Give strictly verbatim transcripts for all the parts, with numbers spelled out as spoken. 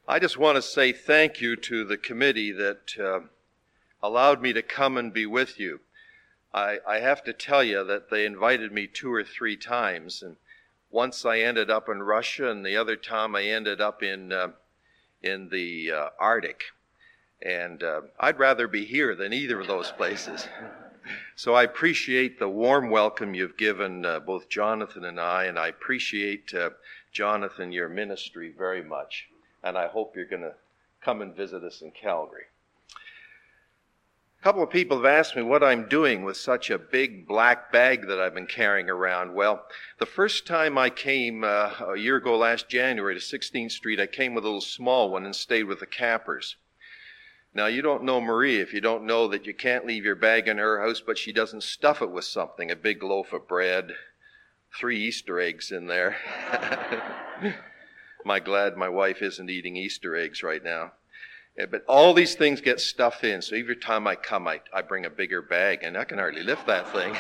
I just want to say thank you to the committee that uh, allowed me to come and be with you. I, I have to tell you that they invited me two or three times, and once I ended up in Russia, and the other time I ended up in uh, in the uh, Arctic. And uh, I'd rather be here than either of those places. So I appreciate the warm welcome you've given uh, both Jonathan and I, and I appreciate, uh, Jonathan, your ministry very much. And I hope you're going to come and visit us in Calgary. A couple of people have asked me what I'm doing with such a big black bag that I've been carrying around. Well, the first time I came uh, a year ago last January to sixteenth Street, I came with a little small one and stayed with the campers. Now, you don't know Marie if you don't know that you can't leave your bag in her house, but she doesn't stuff it with something, a big loaf of bread, three Easter eggs in there. I'm glad my wife isn't eating Easter eggs right now. Yeah, but all these things get stuffed in, so every time I come, I, I bring a bigger bag, and I can hardly lift that thing.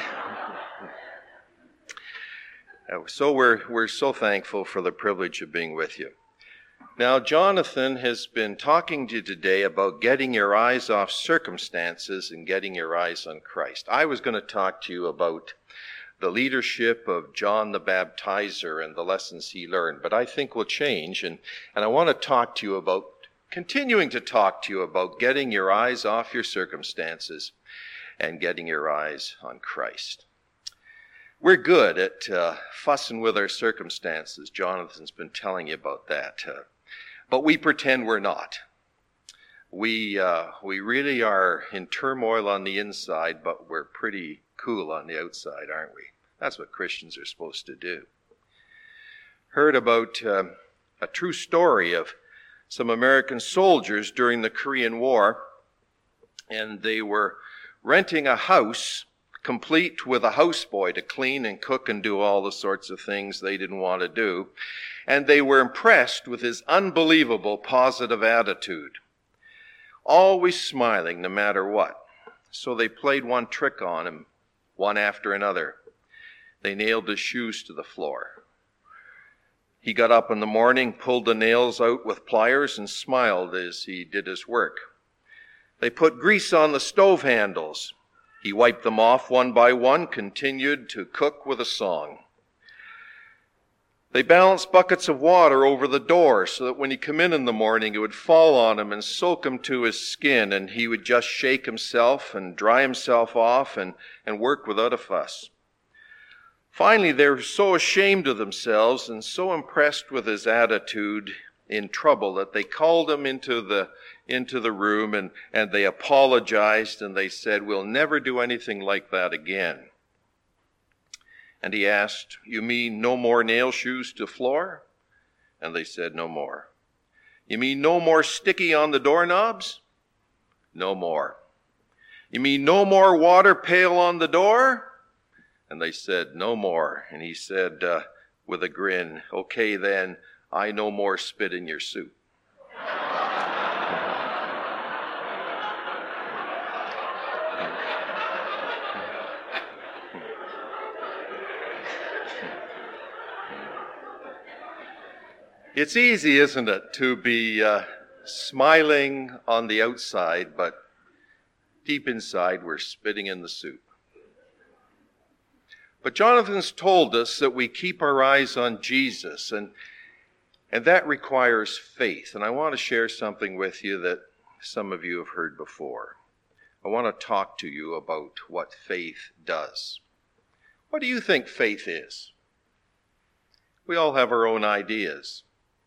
So we're we're so thankful for the privilege of being with you. Now, Jonathan has been talking to you today about getting your eyes off circumstances and getting your eyes on Christ. I was going to talk to you about the leadership of John the Baptizer and the lessons he learned, but I think we'll change, and, and I want to talk to you about, continuing to talk to you about getting your eyes off your circumstances and getting your eyes on Christ. We're good at uh, fussing with our circumstances. Jonathan's been telling you about that. Uh, but we pretend we're not. We uh, we really are in turmoil on the inside, but we're pretty cool on the outside, aren't we? That's what Christians are supposed to do. Heard about uh, a true story of some American soldiers during the Korean War, and they were renting a house complete with a houseboy to clean and cook and do all the sorts of things they didn't want to do. And they were impressed with his unbelievable positive attitude, always smiling no matter what. So they played one trick on him, one after another. They nailed his shoes to the floor. He got up in the morning, pulled the nails out with pliers, and smiled as he did his work. They put grease on the stove handles. He wiped them off one by one, continued to cook with a song. They balanced buckets of water over the door so that when he came in in the morning, it would fall on him and soak him to his skin, and he would just shake himself and dry himself off and, and work without a fuss. Finally, they were so ashamed of themselves and so impressed with his attitude in trouble that they called him into the into the room and, and they apologized and they said, "We'll never do anything like that again." And he asked, "You mean no more nail shoes to floor?" And they said, "No more." "You mean no more sticky on the doorknobs?" "No more." "You mean no more water pail on the door?" And they said, "No more." And he said uh, with a grin, "Okay then, I no more spit in your soup." It's easy, isn't it, to be uh, smiling on the outside, but deep inside we're spitting in the soup. But Jonathan's told us that we keep our eyes on Jesus, and and that requires faith. And I want to share something with you that some of you have heard before. I want to talk to you about what faith does. What do you think faith is? We all have our own ideas.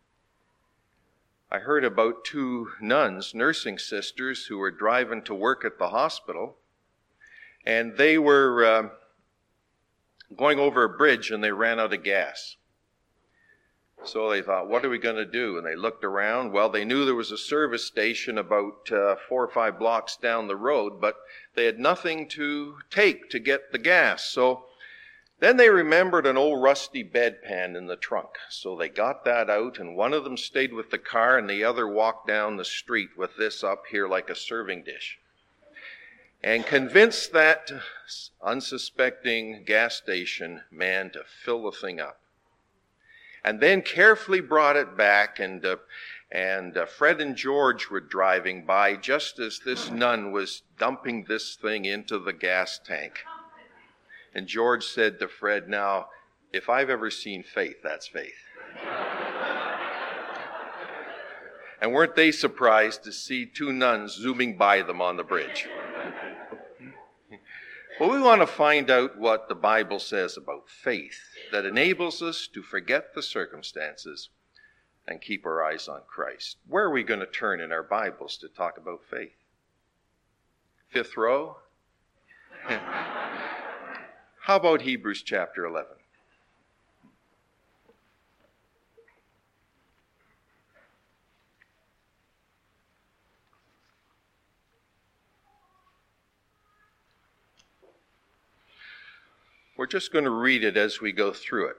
I heard about two nuns, nursing sisters, who were driving to work at the hospital, and they were uh, going over a bridge and they ran out of gas. So they thought, what are we going to do? And they looked around. Well, they knew there was a service station about uh, four or five blocks down the road, but they had nothing to take to get the gas. So then they remembered an old rusty bedpan in the trunk. So they got that out, and one of them stayed with the car, and the other walked down the street with this up here like a serving dish. And convinced that unsuspecting gas station man to fill the thing up. And then carefully brought it back and uh, And uh, Fred and George were driving by just as this nun was dumping this thing into the gas tank. And George said to Fred, "Now, if I've ever seen faith, that's faith." And weren't they surprised to see two nuns zooming by them on the bridge? Well, we want to find out what the Bible says about faith that enables us to forget the circumstances and keep our eyes on Christ. Where are we going to turn in our Bibles to talk about faith? Fifth row? How about Hebrews chapter eleven? We're just going to read it as we go through it.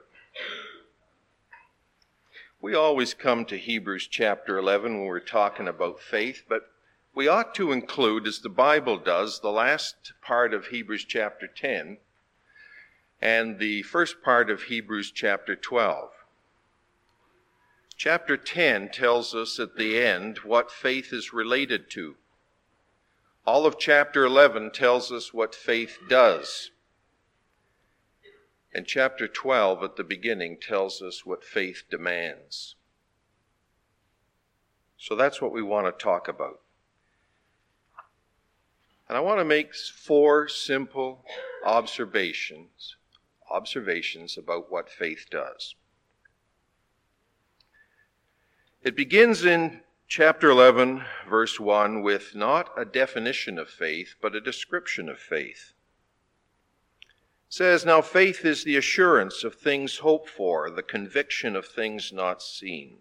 We always come to Hebrews chapter eleven when we're talking about faith, but we ought to include, as the Bible does, the last part of Hebrews chapter ten and the first part of Hebrews chapter twelve. Chapter ten tells us at the end what faith is related to. All of chapter eleven tells us what faith does. And chapter twelve at the beginning tells us what faith demands. So that's what we want to talk about. And I want to make four simple observations, observations about what faith does. It begins in chapter eleven, verse one, with not a definition of faith, but a description of faith. It says, "Now faith is the assurance of things hoped for, the conviction of things not seen."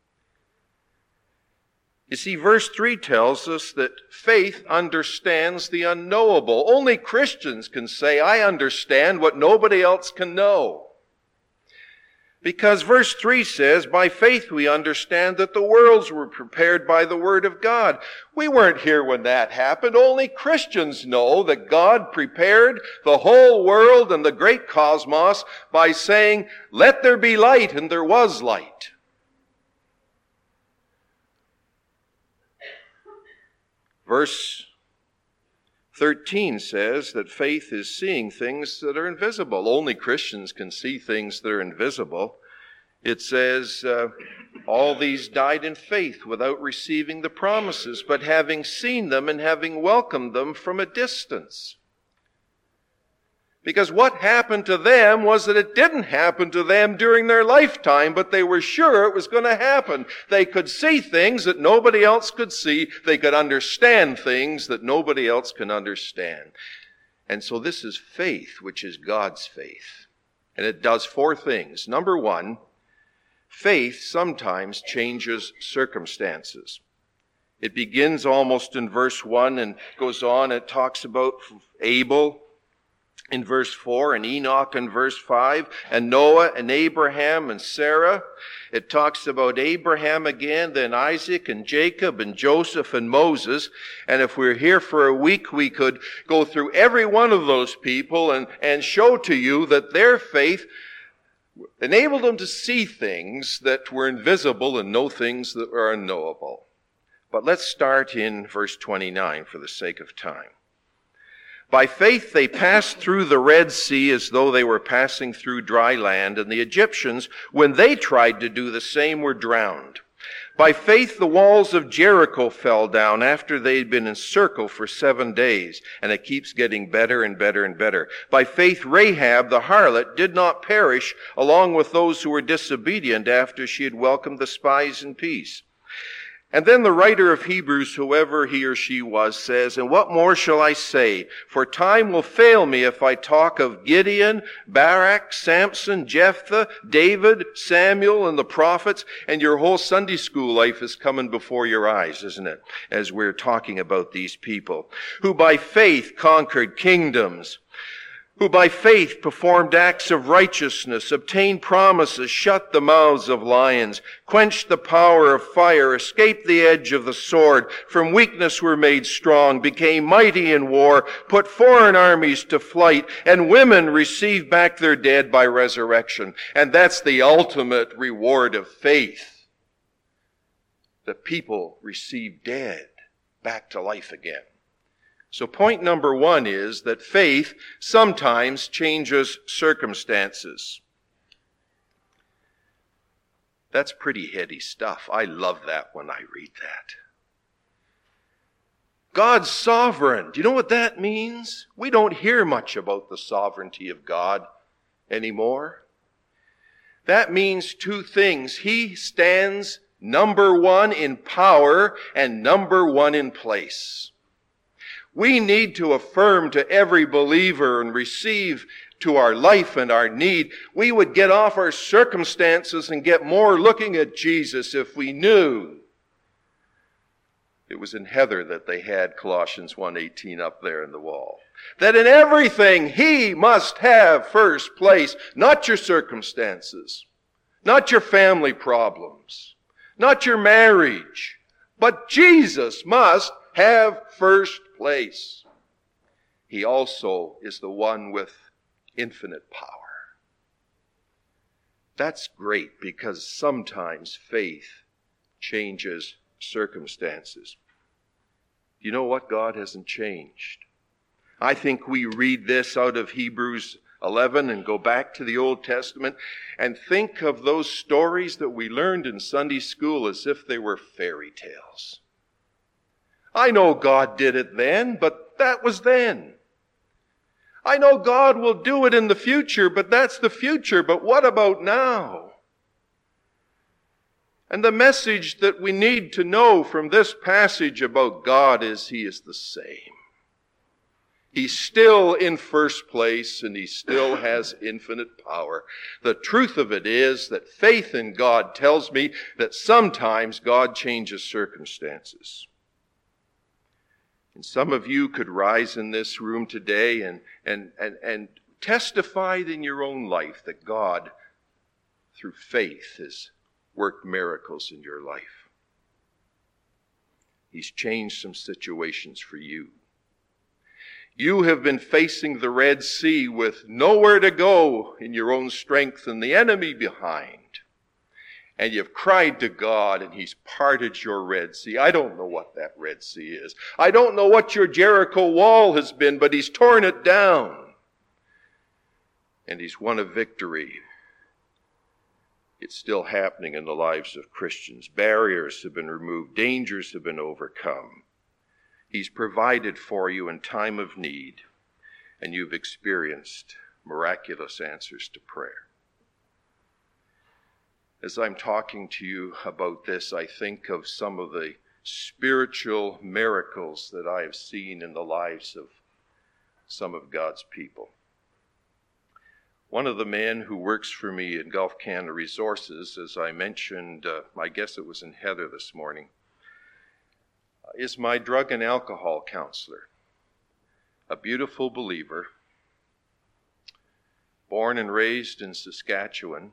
You see, verse three tells us that faith understands the unknowable. Only Christians can say, "I understand what nobody else can know." Because verse three says, "By faith we understand that the worlds were prepared by the word of God." We weren't here when that happened. Only Christians know that God prepared the whole world and the great cosmos by saying, "Let there be light," and there was light. Verse thirteen says that faith is seeing things that are invisible. Only Christians can see things that are invisible. It says, uh, all these died in faith without receiving the promises, but having seen them and having welcomed them from a distance. Because what happened to them was that it didn't happen to them during their lifetime, but they were sure it was going to happen. They could see things that nobody else could see. They could understand things that nobody else can understand. And so this is faith, which is God's faith. And it does four things. Number one, faith sometimes changes circumstances. It begins almost in verse one and goes on. It talks about Abel in verse four, and Enoch in verse five, and Noah and Abraham and Sarah. It talks about Abraham again, then Isaac and Jacob and Joseph and Moses. And if we're here for a week, we could go through every one of those people and, and show to you that their faith enabled them to see things that were invisible and know things that were unknowable. But let's start in verse twenty-nine for the sake of time. By faith they passed through the Red Sea as though they were passing through dry land, and the Egyptians, when they tried to do the same, were drowned. By faith the walls of Jericho fell down after they'd been encircled for seven days, and it keeps getting better and better and better. By faith Rahab the harlot did not perish along with those who were disobedient after she had welcomed the spies in peace. And then the writer of Hebrews, whoever he or she was, says, "And what more shall I say? For time will fail me if I talk of Gideon, Barak, Samson, Jephthah, David, Samuel, and the prophets." And your whole Sunday school life is coming before your eyes, isn't it? As we're talking about these people who by faith conquered kingdoms, who by faith performed acts of righteousness, obtained promises, shut the mouths of lions, quenched the power of fire, escaped the edge of the sword, from weakness were made strong, became mighty in war, put foreign armies to flight, and women received back their dead by resurrection. And that's the ultimate reward of faith. that people receive dead back to life again. So point number one is that faith sometimes changes circumstances. That's pretty heady stuff. I love that when I read that. God's sovereign. Do you know what that means? We don't hear much about the sovereignty of God anymore. That means two things. He stands number one in power and number one in place. We need to affirm to every believer and receive to our life and our need. We would get off our circumstances and get more looking at Jesus if we knew. It was in Heather that they had Colossians one eighteen up there in the wall. That in everything He must have first place, not your circumstances, not your family problems, not your marriage, but Jesus must have first place. He also is the one with infinite power. That's great because sometimes faith changes circumstances. You know what? God hasn't changed. I think we read this out of Hebrews eleven and go back to the Old Testament and think of those stories that we learned in Sunday school as if they were fairy tales. I know God did it then, but that was then. I know God will do it in the future, but that's the future. But what about now? And the message that we need to know from this passage about God is He is the same. He's still in first place and He still has infinite power. The truth of it is that faith in God tells me that sometimes God changes circumstances. And some of you could rise in this room today and, and, and, and testify in your own life that God, through faith, has worked miracles in your life. He's changed some situations for you. You have been facing the Red Sea with nowhere to go in your own strength and the enemy behind. And you've cried to God and He's parted your Red Sea. I don't know what that Red Sea is. I don't know what your Jericho wall has been, but He's torn it down. And He's won a victory. It's still happening in the lives of Christians. Barriers have been removed. Dangers have been overcome. He's provided for you in time of need. And you've experienced miraculous answers to prayer. As I'm talking to you about this, I think of some of the spiritual miracles that I have seen in the lives of some of God's people. One of the men who works for me in Gulf Canada Resources, as I mentioned, uh, I guess it was in Heather this morning, is my drug and alcohol counselor. A beautiful believer, born and raised in Saskatchewan,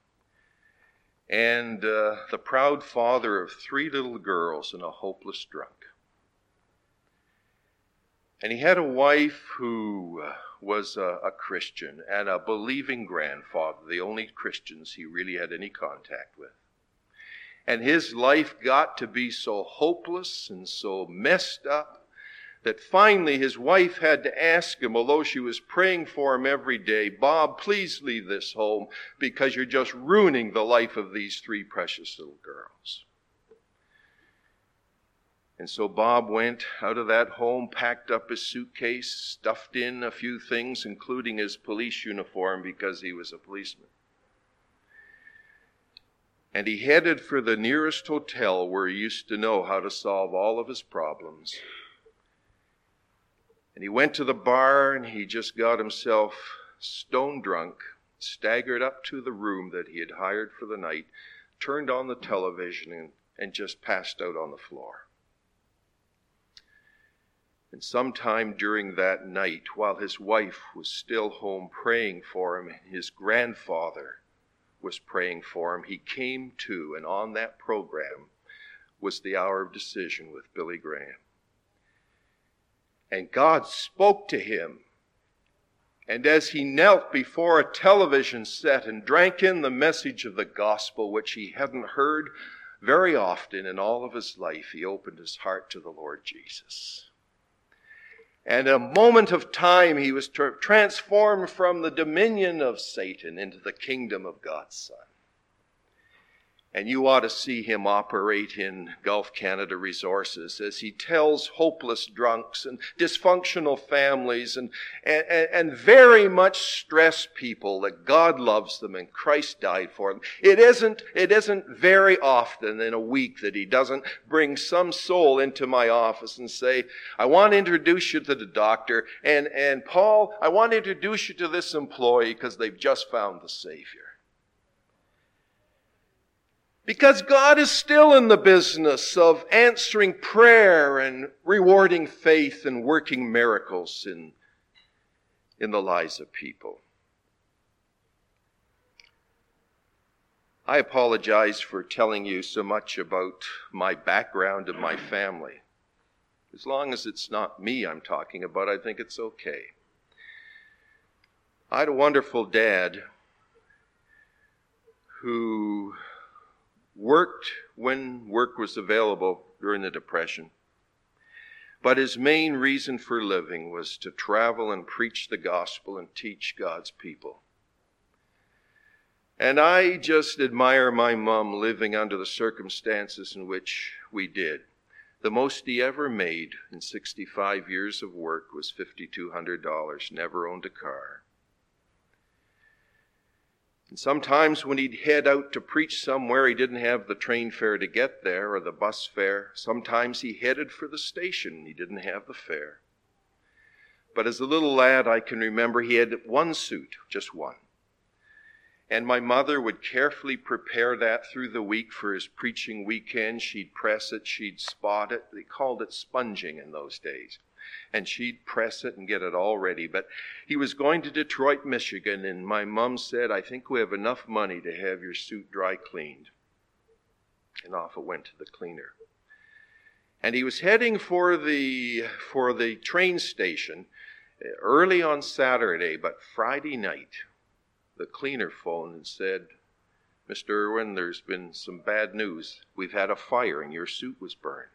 and uh, the proud father of three little girls and a hopeless drunk. And he had a wife who uh, was a, a Christian and a believing grandfather, the only Christians he really had any contact with. And his life got to be so hopeless and so messed up that finally his wife had to ask him, although she was praying for him every day, Bob, please leave this home because you're just ruining the life of these three precious little girls. And so Bob went out of that home, packed up his suitcase, stuffed in a few things, including his police uniform because he was a policeman. And he headed for the nearest hotel where he used to know how to solve all of his problems. And he went to the bar and he just got himself stone drunk, staggered up to the room that he had hired for the night, turned on the television and, and just passed out on the floor. And sometime during that night, while his wife was still home praying for him, and his grandfather was praying for him, he came to, and on that program was the Hour of Decision with Billy Graham. And God spoke to him. And as he knelt before a television set and drank in the message of the gospel, which he hadn't heard very often in all of his life, he opened his heart to the Lord Jesus. And in a moment of time, he was tra- transformed from the dominion of Satan into the kingdom of God's Son. And you ought to see him operate in Gulf Canada Resources as he tells hopeless drunks and dysfunctional families and, and, and very much stressed people that God loves them and Christ died for them. It isn't, it isn't very often in a week that he doesn't bring some soul into my office and say, I want to introduce you to the doctor. And, and Paul, I want to introduce you to this employee because they've just found the Savior. Because God is still in the business of answering prayer and rewarding faith and working miracles in, in the lives of people. I apologize for telling you so much about my background and my family. As long as it's not me I'm talking about, I think it's okay. I had a wonderful dad who worked when work was available during the Depression. But his main reason for living was to travel and preach the gospel and teach God's people. And I just admire my mom living under the circumstances in which we did. The most he ever made in sixty-five years of work was five thousand two hundred dollars, never owned a car. And sometimes when he'd head out to preach somewhere, he didn't have the train fare to get there or the bus fare. Sometimes he headed for the station. He didn't have the fare. But as a little lad, I can remember he had one suit, just one. And my mother would carefully prepare that through the week for his preaching weekend. She'd press it, she'd spot it. They called it sponging in those days. And she'd press it and get it all ready. But he was going to Detroit, Michigan, and my mom said, I think we have enough money to have your suit dry cleaned. And off it went to the cleaner. And he was heading for the, for the train station early on Saturday, but Friday night, the cleaner phoned and said, Mister Irwin, there's been some bad news. We've had a fire and your suit was burned.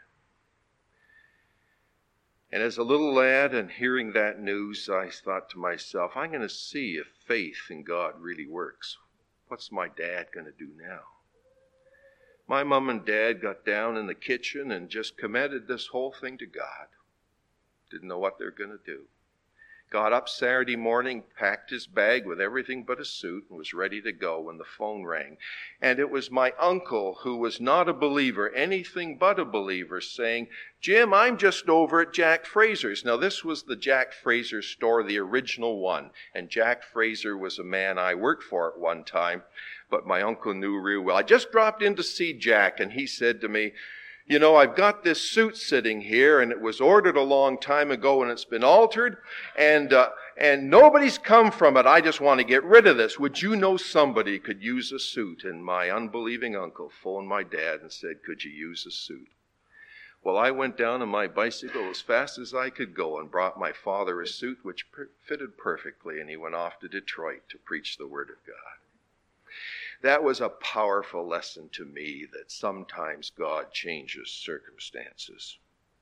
And as a little lad and hearing that news, I thought to myself, I'm going to see if faith in God really works. What's my dad going to do now? My mom and dad got down in the kitchen and just committed this whole thing to God. Didn't know what they were going to do. Got up Saturday morning, packed his bag with everything but a suit, and was ready to go when the phone rang. And it was my uncle, who was not a believer, anything but a believer, saying, Jim, I'm just over at Jack Fraser's. Now, this was the Jack Fraser store, the original one. And Jack Fraser was a man I worked for at one time, but my uncle knew real well. I just dropped in to see Jack, and he said to me, you know, I've got this suit sitting here, and it was ordered a long time ago, and it's been altered, and uh, and nobody's come from it. I just want to get rid of this. Would you know somebody could use a suit? And my unbelieving uncle phoned my dad and said, could you use a suit? Well, I went down on my bicycle as fast as I could go and brought my father a suit which per- fitted perfectly, and he went off to Detroit to preach the Word of God. That was a powerful lesson to me that sometimes God changes circumstances.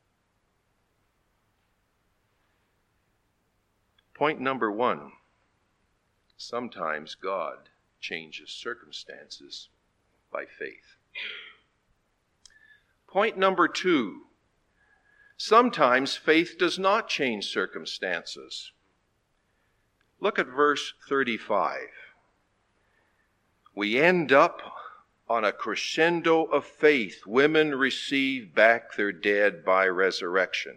Point number one, sometimes God changes circumstances by faith. Point number two, sometimes faith does not change circumstances. Look at verse thirty-five. We end up on a crescendo of faith. Women receive back their dead by resurrection.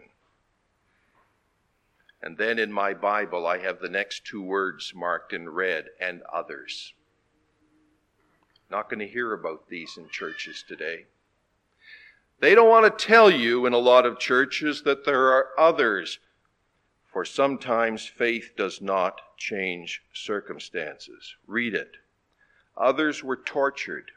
And then in my Bible, I have the next two words marked in red, and others. Not going to hear about these in churches today. They don't want to tell you in a lot of churches that there are others, for sometimes faith does not change circumstances. Read it. Others were tortured,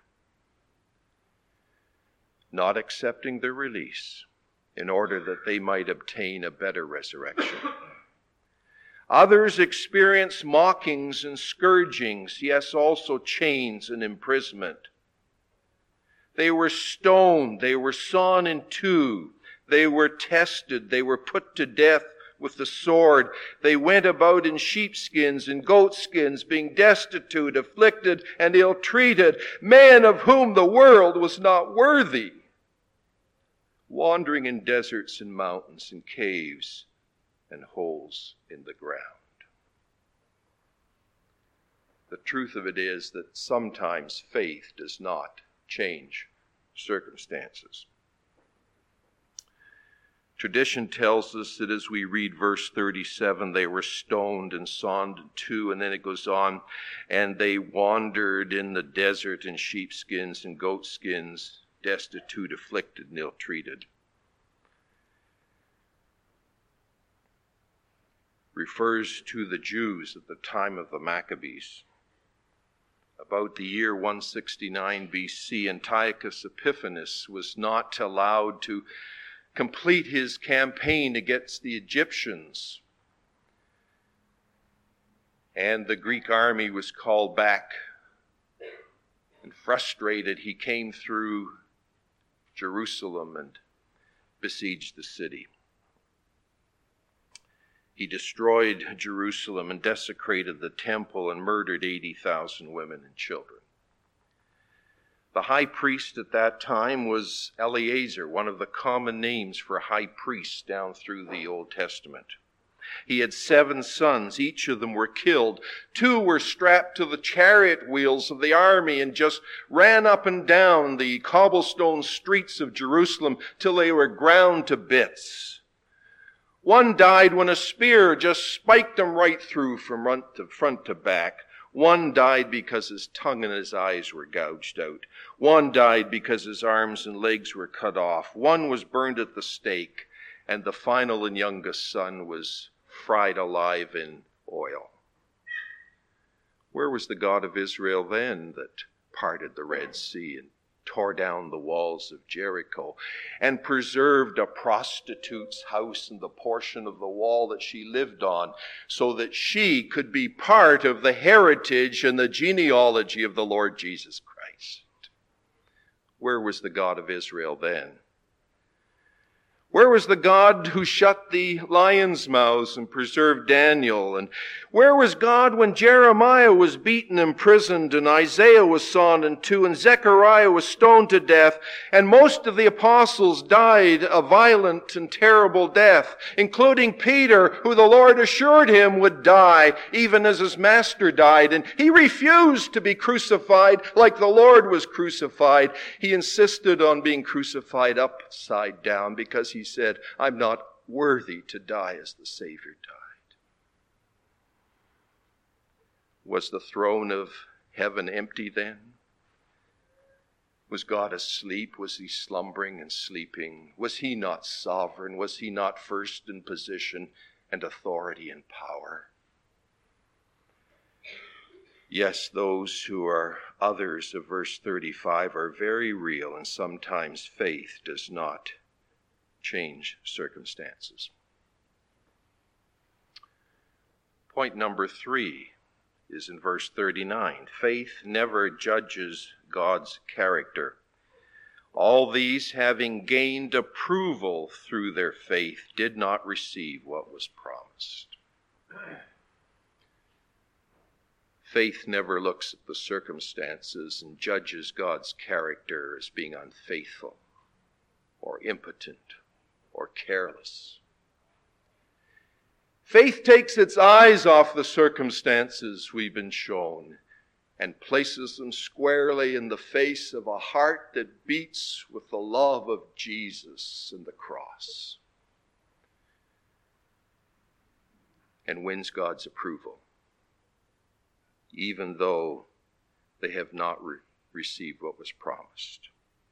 not accepting their release in order that they might obtain a better resurrection. Others experienced mockings and scourgings, yes, also chains and imprisonment. They were stoned. They were sawn in two. They were tested. They were put to death with the sword. They went about in sheepskins and goatskins, being destitute, afflicted, and ill-treated, men of whom the world was not worthy, wandering in deserts and mountains and caves and holes in the ground. The truth of it is that sometimes faith does not change circumstances. Tradition tells us that as we read verse thirty-seven, they were stoned and sawn in two, and then it goes on, and they wandered in the desert in sheepskins and goatskins, destitute, afflicted, and ill-treated. Refers to the Jews at the time of the Maccabees. About the year one sixty-nine B C, Antiochus Epiphanes was not allowed to complete his campaign against the Egyptians. And the Greek army was called back. And frustrated, he came through Jerusalem and besieged the city. He destroyed Jerusalem and desecrated the temple and murdered eighty thousand women and children. The high priest at that time was Eleazar, one of the common names for high priests down through the Old Testament. He had seven sons. Each of them were killed. Two were strapped to the chariot wheels of the army and just ran up and down the cobblestone streets of Jerusalem till they were ground to bits. One died when a spear just spiked him right through from front to, front to back. One died because his tongue and his eyes were gouged out. One died because his arms and legs were cut off. One was burned at the stake. And the final and youngest son was fried alive in oil. Where was the God of Israel then that parted the Red Sea and tore down the walls of Jericho and preserved a prostitute's house and the portion of the wall that she lived on so that she could be part of the heritage and the genealogy of the Lord Jesus Christ? Where was the God of Israel then? Where was the God who shut the lions' mouths and preserved Daniel? And where was God when Jeremiah was beaten, imprisoned, and Isaiah was sawn in two, and Zechariah was stoned to death, and most of the apostles died a violent and terrible death, including Peter, who the Lord assured him would die, even as his master died. And he refused to be crucified like the Lord was crucified. He insisted on being crucified upside down because he said, I'm not worthy to die as the Savior died. Was the throne of heaven empty then? Was God asleep? Was he slumbering and sleeping? Was he not sovereign? Was he not first in position and authority and power? Yes, those who are others of verse thirty-five are very real, and sometimes faith does not change circumstances. Point number three is in verse thirty-nine. Faith never judges God's character. All these, having gained approval through their faith, did not receive what was promised. Faith never looks at the circumstances and judges God's character as being unfaithful or impotent or careless. Faith takes its eyes off the circumstances we've been shown and places them squarely in the face of a heart that beats with the love of Jesus and the cross and wins God's approval, even though they have not re- received what was promised.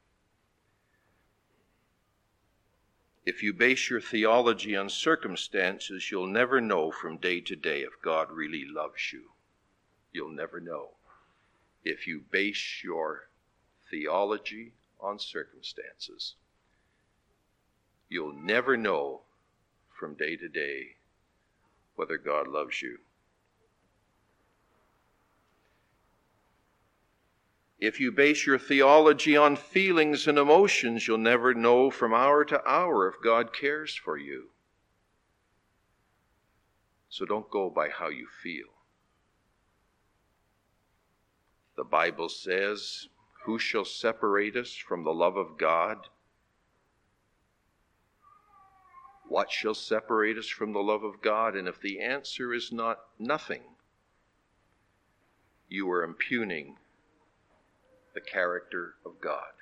If you base your theology on circumstances, you'll never know from day to day if God really loves you. You'll never know. If you base your theology on circumstances, you'll never know from day to day whether God loves you. If you base your theology on feelings and emotions, you'll never know from hour to hour if God cares for you. So don't go by how you feel. The Bible says, "Who shall separate us from the love of God?" What shall separate us from the love of God? And if the answer is not nothing, you are impugning the character of God.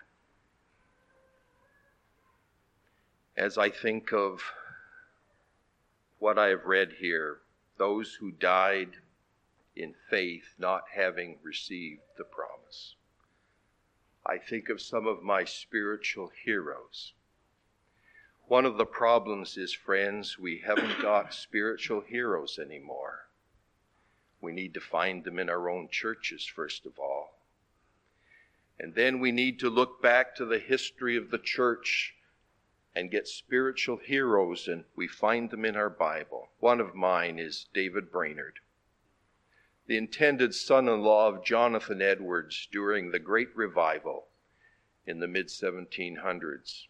As I think of what I have read here, those who died in faith not having received the promise, I think of some of my spiritual heroes. One of the problems is, friends, we haven't got spiritual heroes anymore. We need to find them in our own churches, first of all. And then we need to look back to the history of the church and get spiritual heroes, and we find them in our Bible. One of mine is David Brainerd, the intended son-in-law of Jonathan Edwards during the Great Revival in the mid seventeen hundreds.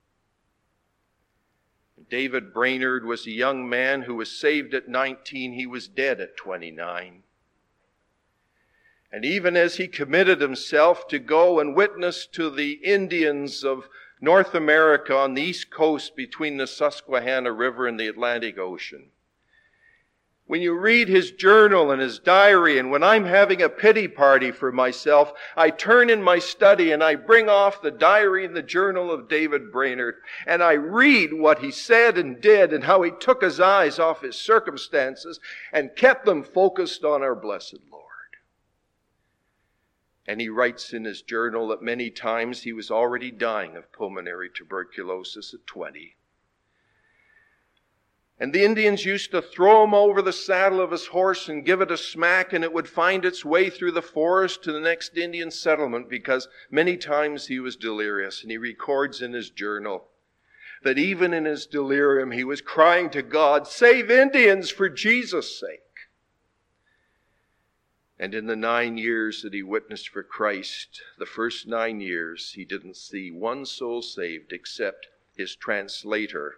David Brainerd was a young man who was saved at nineteen. He was dead at twenty-nine. And even as he committed himself to go and witness to the Indians of North America on the East Coast between the Susquehanna River and the Atlantic Ocean, when you read his journal and his diary, and when I'm having a pity party for myself, I turn in my study and I bring off the diary and the journal of David Brainerd, and I read what he said and did and how he took his eyes off his circumstances and kept them focused on our blessed Lord. And he writes in his journal that many times he was already dying of pulmonary tuberculosis at twenty. And the Indians used to throw him over the saddle of his horse and give it a smack, and it would find its way through the forest to the next Indian settlement, because many times he was delirious. And he records in his journal that even in his delirium he was crying to God, "Save Indians for Jesus' sake." And in the nine years that he witnessed for Christ, the first nine years, he didn't see one soul saved except his translator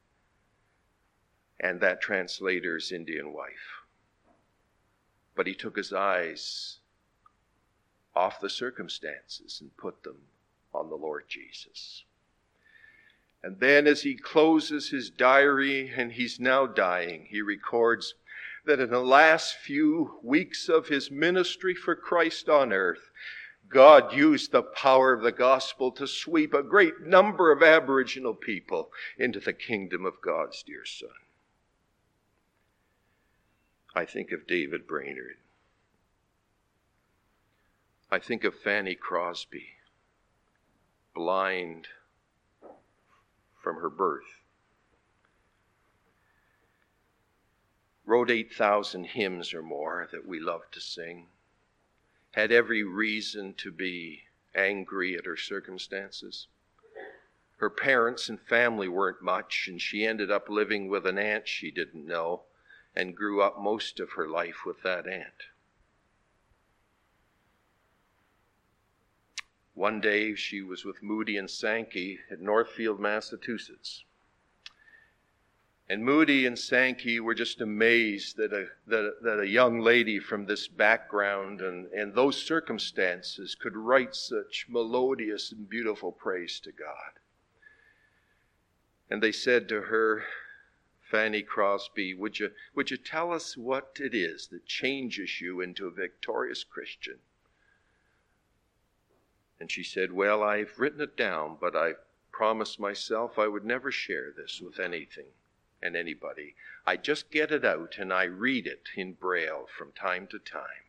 and that translator's Indian wife. But he took his eyes off the circumstances and put them on the Lord Jesus. And then as he closes his diary, and he's now dying, he records that in the last few weeks of his ministry for Christ on earth, God used the power of the gospel to sweep a great number of Aboriginal people into the kingdom of God's dear Son. I think of David Brainerd. I think of Fanny Crosby, blind from her birth. Wrote eight thousand hymns or more that we love to sing. Had every reason to be angry at her circumstances. Her parents and family weren't much, and she ended up living with an aunt she didn't know, and grew up most of her life with that aunt. One day she was with Moody and Sankey at Northfield, Massachusetts. And Moody and Sankey were just amazed that a, that, that a young lady from this background and, and those circumstances could write such melodious and beautiful praise to God. And they said to her, "Fanny Crosby, would you, would you tell us what it is that changes you into a victorious Christian?" And she said, "Well, I've written it down, but I promised myself I would never share this with anything and anybody. I just get it out and I read it in Braille from time to time."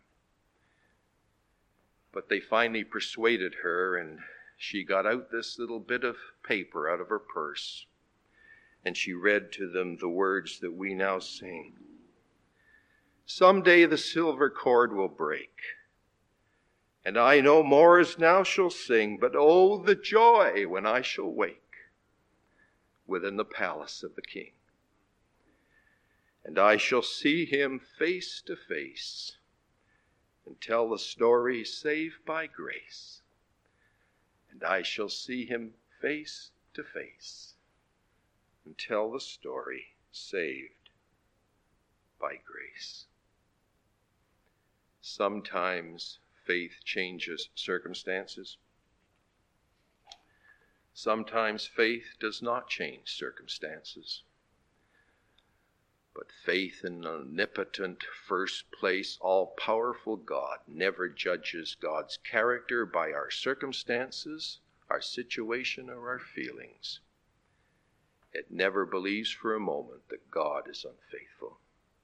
But they finally persuaded her, and she got out this little bit of paper out of her purse. And she read to them the words that we now sing. "Someday the silver cord will break, and I no more as now shall sing, but oh, the joy when I shall wake within the palace of the King. And I shall see him face to face, and tell the story, saved by grace. And I shall see him face to face and tell the story, saved by grace. Sometimes faith changes circumstances. Sometimes faith does not change circumstances. But faith in an omnipotent, first place, all-powerful God never judges God's character by our circumstances, our situation, or our feelings. It never believes for a moment that God is unfaithful.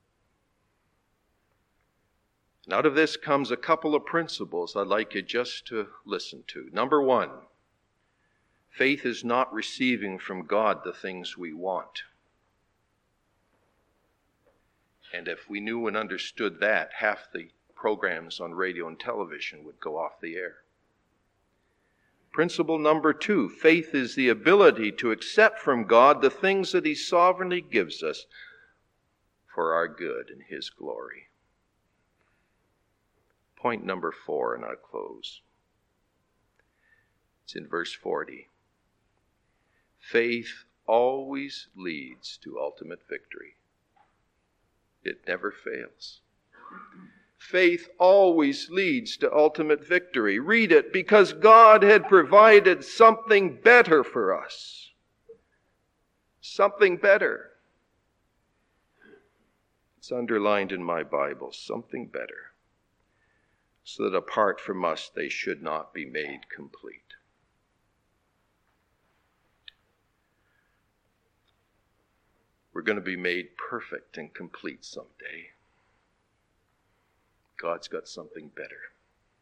And out of this comes a couple of principles I'd like you just to listen to. Number one, faith is not receiving from God the things we want. And if we knew and understood that, half the programs on radio and television would go off the air. Principle number two, faith is the ability to accept from God the things that he sovereignly gives us for our good and his glory. Point number four, and I'll close. It's in verse forty. Faith always leads to ultimate victory. It never fails. Faith always leads to ultimate victory. Read it, because God had provided something better for us. Something better. It's underlined in my Bible, something better. So that apart from us, they should not be made complete. We're going to be made perfect and complete someday. God's got something better.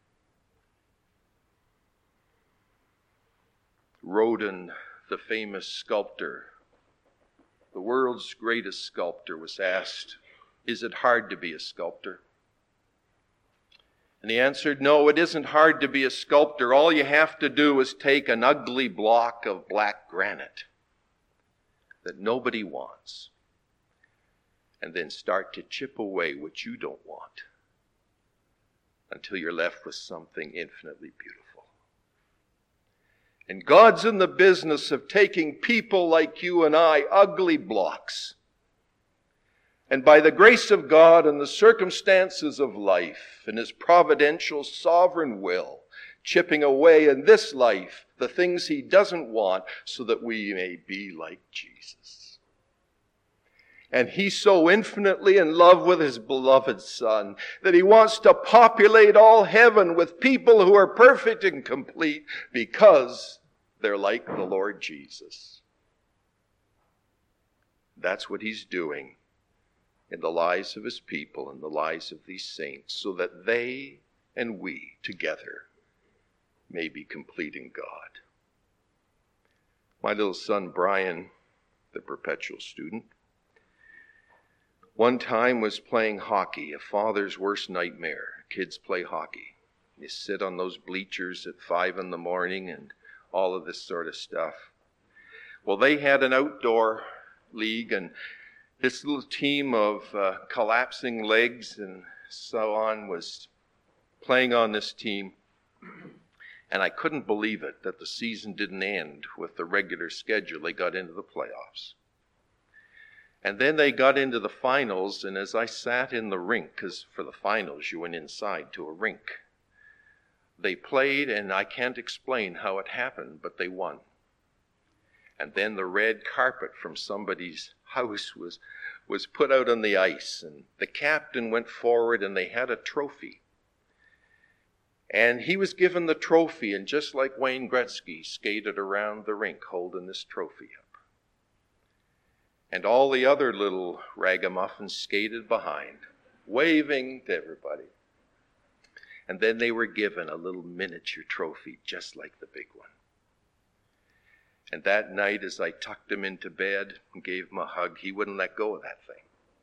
Rodin, the famous sculptor, the world's greatest sculptor, was asked, "Is it hard to be a sculptor?" And he answered, "No, it isn't hard to be a sculptor. All you have to do is take an ugly block of black granite that nobody wants, and then start to chip away what you don't want until you're left with something infinitely beautiful." And God's in the business of taking people like you and I, ugly blocks, and by the grace of God and the circumstances of life and his providential sovereign will, chipping away in this life the things he doesn't want so that we may be like Jesus. And he's so infinitely in love with his beloved Son that he wants to populate all heaven with people who are perfect and complete because they're like the Lord Jesus. That's what he's doing in the lives of his people and the lives of these saints, so that they and we together may be complete in God. My little son Brian, the perpetual student, one time was playing hockey, a father's worst nightmare. Kids play hockey. You sit on those bleachers at five in the morning and all of this sort of stuff. Well, they had an outdoor league, and this little team of uh, collapsing legs and so on was playing on this team. And I couldn't believe it that the season didn't end with the regular schedule. They got into the playoffs. And then they got into the finals, and as I sat in the rink, because for the finals you went inside to a rink, they played, and I can't explain how it happened, but they won. And then the red carpet from somebody's house was, was put out on the ice, and the captain went forward, and they had a trophy. And he was given the trophy, and just like Wayne Gretzky, skated around the rink holding this trophy up. And all the other little ragamuffins skated behind, waving to everybody. And then they were given a little miniature trophy, just like the big one. And that night, as I tucked him into bed and gave him a hug, he wouldn't let go of that thing.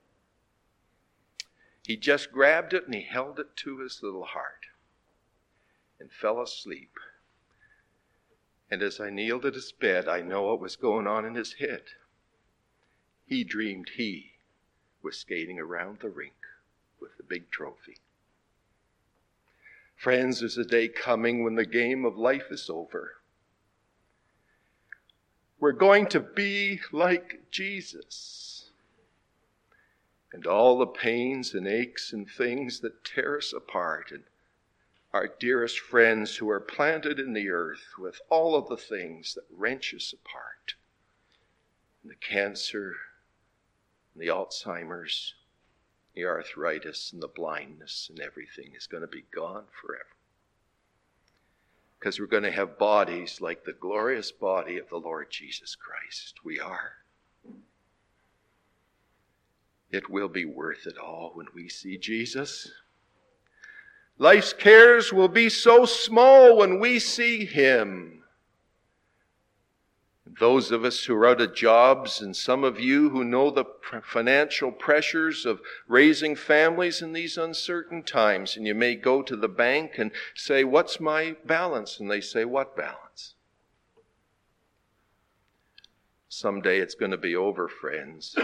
He just grabbed it and he held it to his little heart and fell asleep. And as I kneeled at his bed, I know what was going on in his head. He dreamed he was skating around the rink with the big trophy. Friends, there's a day coming when the game of life is over. We're going to be like Jesus. And all the pains and aches and things that tear us apart, and our dearest friends who are planted in the earth with all of the things that wrench us apart, and the cancer, and the Alzheimer's, the arthritis, and the blindness, and everything is going to be gone forever. Because we're going to have bodies like the glorious body of the Lord Jesus Christ. We are. It will be worth it all when we see Jesus. Life's cares will be so small when we see him. Those of us who are out of jobs, and some of you who know the financial pressures of raising families in these uncertain times, and you may go to the bank and say, "What's my balance?" And they say, "What balance?" Someday it's going to be over, friends.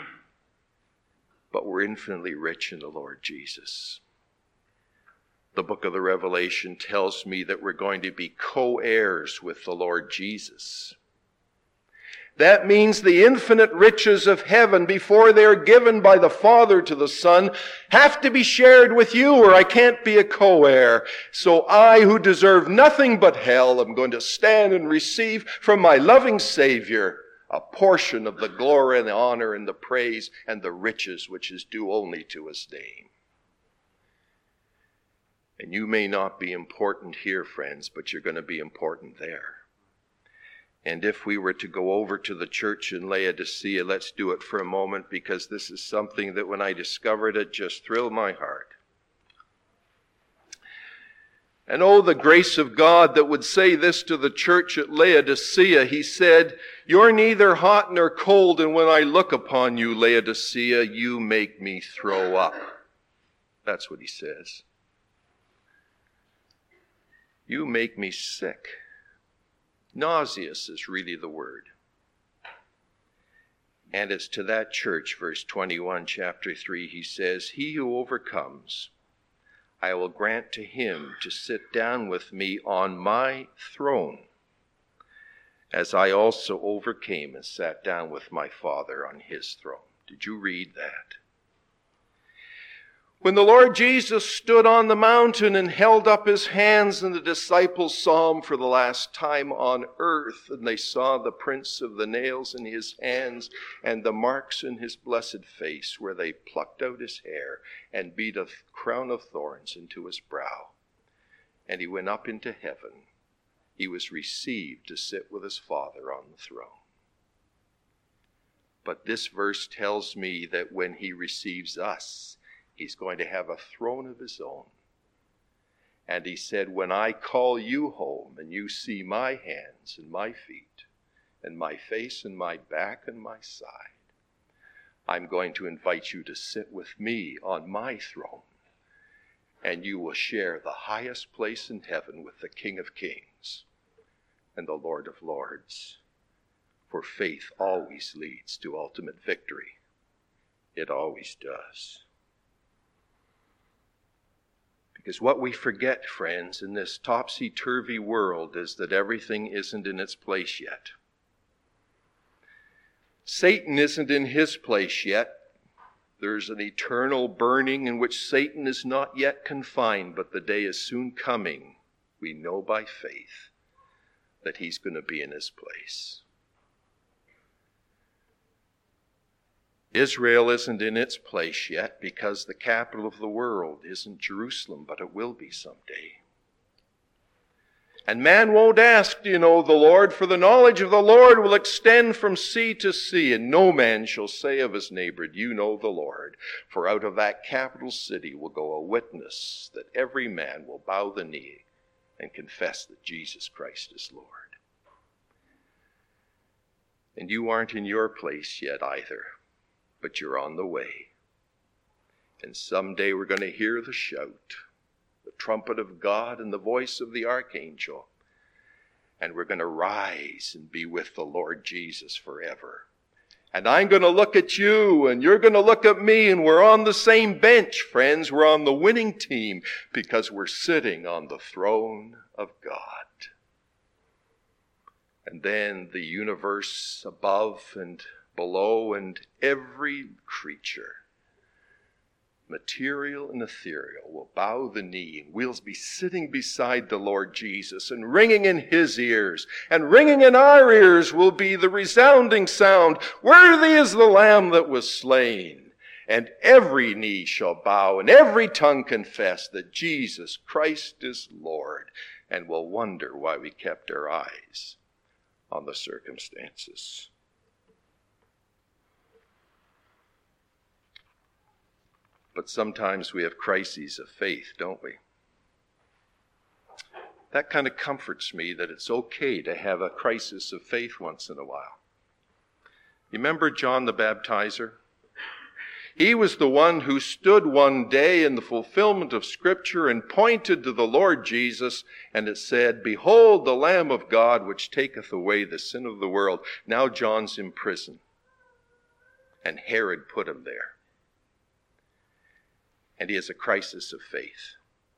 But we're infinitely rich in the Lord Jesus. The book of the Revelation tells me that we're going to be co-heirs with the Lord Jesus. That means the infinite riches of heaven, before they're given by the Father to the Son, have to be shared with you, or I can't be a co-heir. So I, who deserve nothing but hell, am going to stand and receive from my loving Savior a portion of the glory and the honor and the praise and the riches which is due only to his name. And you may not be important here, friends, but you're going to be important there. And if we were to go over to the church in Laodicea, let's do it for a moment, because this is something that when I discovered it just thrilled my heart. And oh, the grace of God that would say this to the church at Laodicea. He said, "You're neither hot nor cold, and when I look upon you, Laodicea, you make me throw up." That's what he says. You make me sick. Nauseous is really the word. And it's to that church, verse twenty-one, chapter three, he says, "He who overcomes, I will grant to him to sit down with me on my throne, as I also overcame and sat down with my Father on his throne." Did you read that? When the Lord Jesus stood on the mountain and held up his hands, and the disciples saw him for the last time on earth, and they saw the prints of the nails in his hands and the marks in his blessed face, where they plucked out his hair and beat a crown of thorns into his brow. And he went up into heaven. He was received to sit with his Father on the throne. But this verse tells me that when he receives us, he's going to have a throne of his own. And he said, "When I call you home and you see my hands and my feet and my face and my back and my side, I'm going to invite you to sit with me on my throne. And you will share the highest place in heaven with the King of Kings and the Lord of Lords." For faith always leads to ultimate victory. It always does. Because what we forget, friends, in this topsy-turvy world is that everything isn't in its place yet. Satan isn't in his place yet. There's an eternal burning in which Satan is not yet confined, but the day is soon coming. We know by faith that he's going to be in his place. Israel isn't in its place yet because the capital of the world isn't Jerusalem, but it will be someday. And man won't ask, "Do you know the Lord?" For the knowledge of the Lord will extend from sea to sea, and no man shall say of his neighbor, "Do you know the Lord?" For out of that capital city will go a witness that every man will bow the knee and confess that Jesus Christ is Lord. And you aren't in your place yet either, but you're on the way. And someday we're going to hear the shout, the trumpet of God and the voice of the archangel. And we're going to rise and be with the Lord Jesus forever. And I'm going to look at you, and you're going to look at me, and we're on the same bench, friends. We're on the winning team because we're sitting on the throne of God. And then the universe above and below and every creature, material and ethereal, will bow the knee, and we'll be sitting beside the Lord Jesus, and ringing in his ears and ringing in our ears will be the resounding sound, "Worthy is the Lamb that was slain." And every knee shall bow and every tongue confess that Jesus Christ is Lord, and we'll wonder why we kept our eyes on the circumstances. But sometimes we have crises of faith, don't we? That kind of comforts me, that it's okay to have a crisis of faith once in a while. You remember John the Baptizer? He was the one who stood one day in the fulfillment of Scripture and pointed to the Lord Jesus, and it said, "Behold the Lamb of God, which taketh away the sin of the world." Now John's in prison, and Herod put him there. And he has a crisis of faith.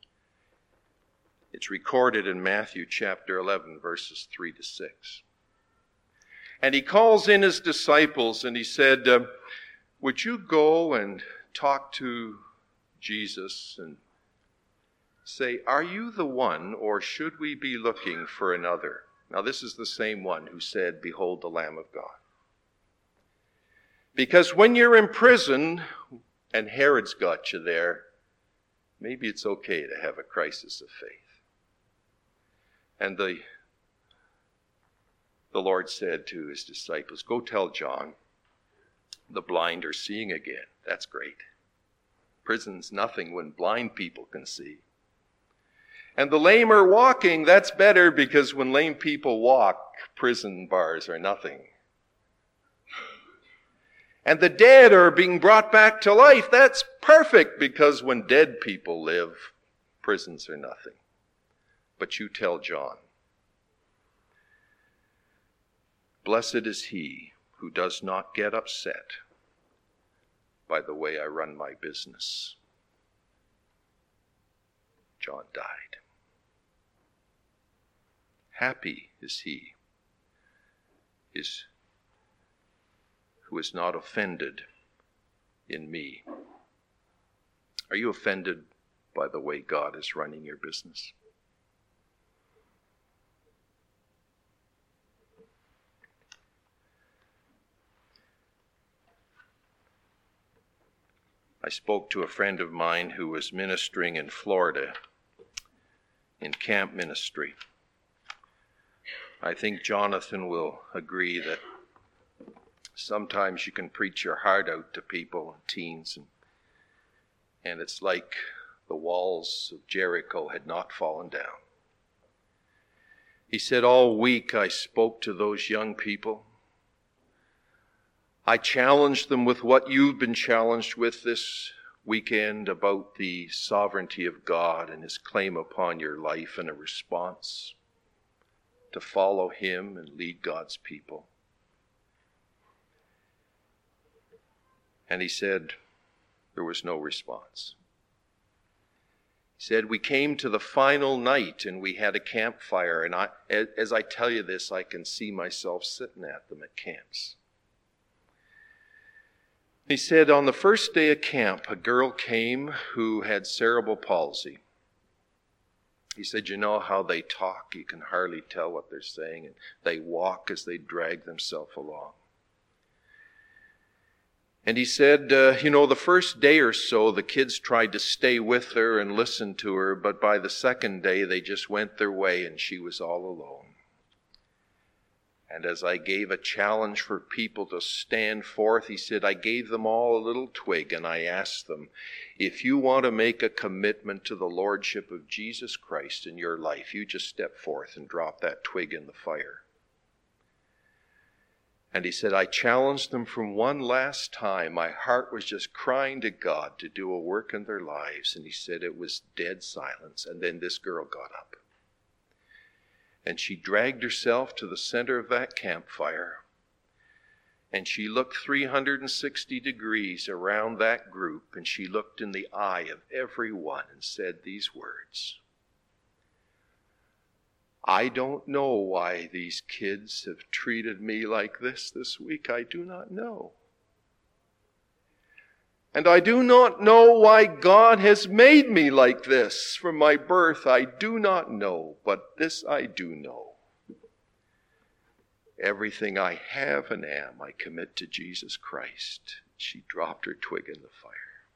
It's recorded in Matthew chapter eleven, verses three to six. And he calls in his disciples, and he said, uh, would you go and talk to Jesus and say, "Are you the one, or should we be looking for another?" Now this is the same one who said, "Behold the Lamb of God." Because when you're in prison and Herod's got you there, maybe it's okay to have a crisis of faith. And the, the Lord said to his disciples, "Go tell John, the blind are seeing again." That's great. Prison's nothing when blind people can see. And the lame are walking. That's better, because when lame people walk, prison bars are nothing. And the dead are being brought back to life. That's perfect, because when dead people live, prisons are nothing. But you tell John, "Blessed is he who does not get upset by the way I run my business." John died. Happy is he is who is not offended in me. Are you offended by the way God is running your business? I spoke to a friend of mine who was ministering in Florida in camp ministry. I think Jonathan will agree that sometimes you can preach your heart out to people, teens, and, and it's like the walls of Jericho had not fallen down. He said, "All week I spoke to those young people. I challenged them with what you've been challenged with this weekend about the sovereignty of God and his claim upon your life, and a response to follow him and lead God's people." And he said there was no response. He said, "We came to the final night and we had a campfire, and I, as I tell you this, I can see myself sitting at them at camps." He said, on the first day of camp, a girl came who had cerebral palsy. He said, "You know how they talk? You can hardly tell what they're saying, and they walk as they drag themselves along." And he said, uh, you know, the first day or so, the kids tried to stay with her and listen to her, but by the second day, they just went their way and she was all alone. And as I gave a challenge for people to stand forth, he said, I gave them all a little twig, and I asked them, if you want to make a commitment to the Lordship of Jesus Christ in your life, you just step forth and drop that twig in the fire. And he said, I challenged them from one last time. My heart was just crying to God to do a work in their lives. And he said it was dead silence. And then this girl got up. And she dragged herself to the center of that campfire. And she looked three hundred sixty degrees around that group, and she looked in the eye of every one and said these words: I don't know why these kids have treated me like this this week. I do not know. And I do not know why God has made me like this from my birth. I do not know, but this I do know. Everything I have and am, I commit to Jesus Christ. She dropped her twig in the fire.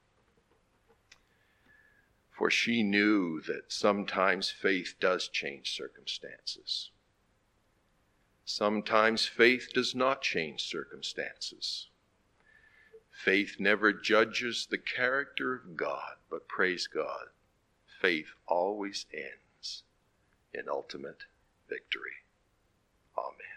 For she knew that sometimes faith does change circumstances. Sometimes faith does not change circumstances. Faith never judges the character of God, but praise God, faith always ends in ultimate victory. Amen.